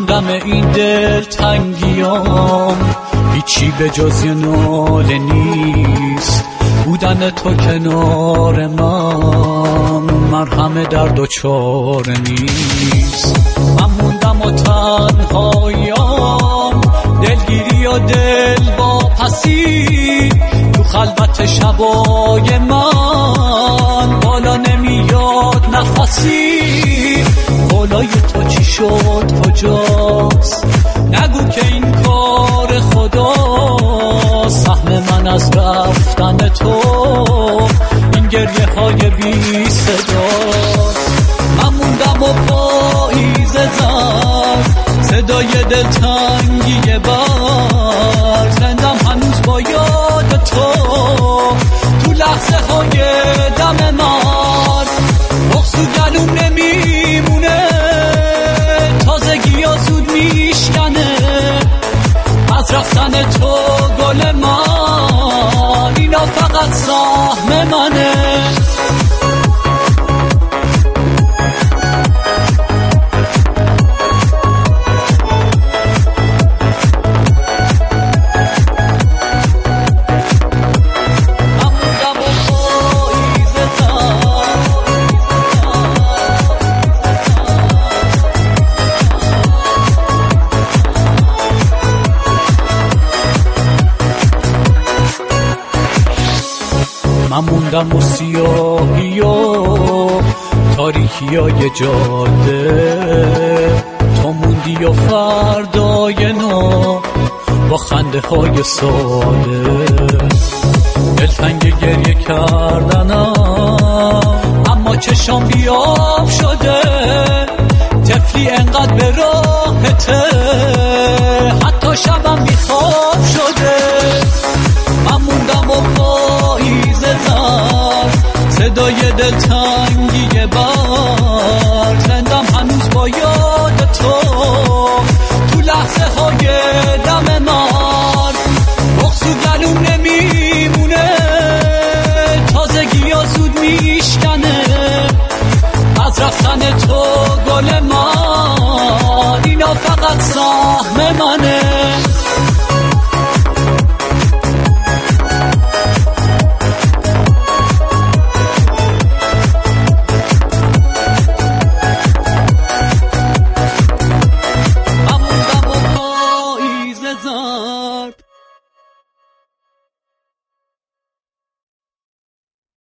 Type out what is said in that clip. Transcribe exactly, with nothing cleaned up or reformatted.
همدم این دل تنگیام هیچی به جز یه ناله نیست، بودن تو کنار من مرهم درد و چاره نیست. من موندم و تنهاییام، دلگیری و دل واپسی تو خلوت شبای من، بالا نمیاد نفسی. بالای تو چی شد کجاست؟ نگو که این کار خداست. سهم من از رفتن تو این گریه های بی صداست. من موندم و پاییز زد صدای دلتنگی بر، زندم هنوز با یاد تو تو لحظه های دم من. بغض و گلوم نمیمونه، تازگی ها زود میشکنه از رفتن تو گل من. اینا فقط سهم منه. من موندم و سیاهی و تاریکی های جاده، تو موندی و فردای نو با خنده های ساده. دلتنگ گریه کردنم اما چشام بیاب شده، طفلی انقدر به راحته حتی شبم بیخواب شده. من موندم و پاییز زد صدای دلتنگی بر، زندم هنوز با یاد تو تو لحظه های دم من. بغض و گلوم نمیمونه، تازگی ها زود میشکنه از رفتن تو گل من.